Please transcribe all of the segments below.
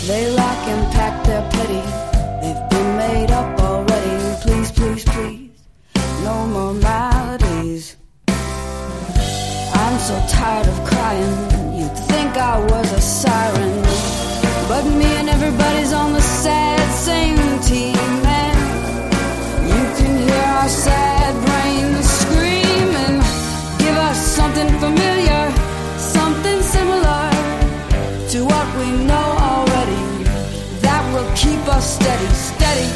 They lack and pack their pity. They've been made up already. Please, please, please, no more maladies. I'm so tired of crying. You'd think I was a siren, but me and everybody's on the sad same team, man. You can hear our sad brains screaming. Give us something familiar, something similar to what we know already, that will keep us steady, steady,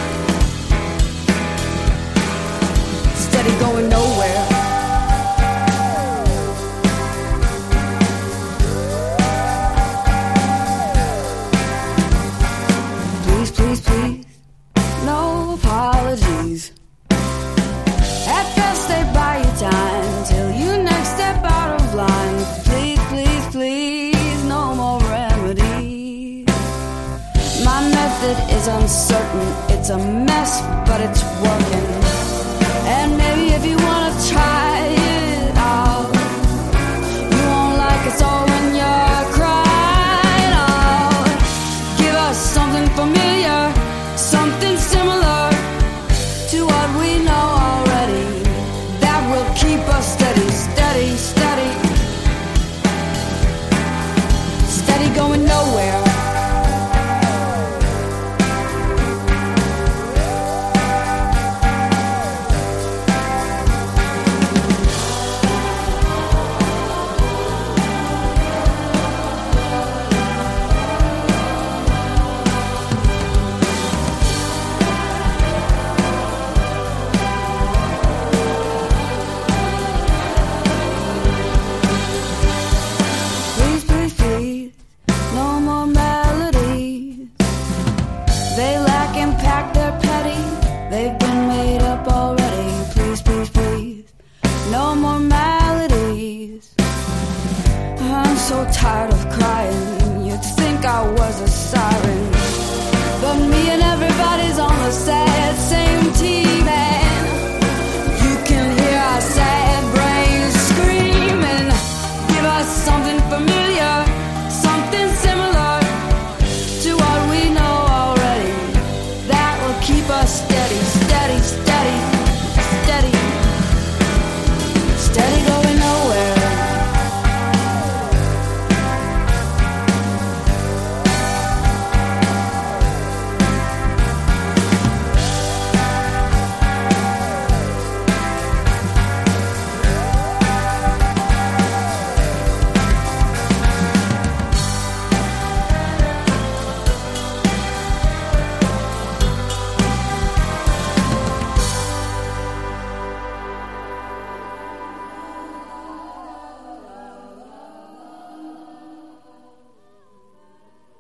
steady, going nowhere. Please, please, please, no apologies. At best they buy you time till you next step out of line. Please, please, please, no more remedies. My method is uncertain, it's a mess, but it's working.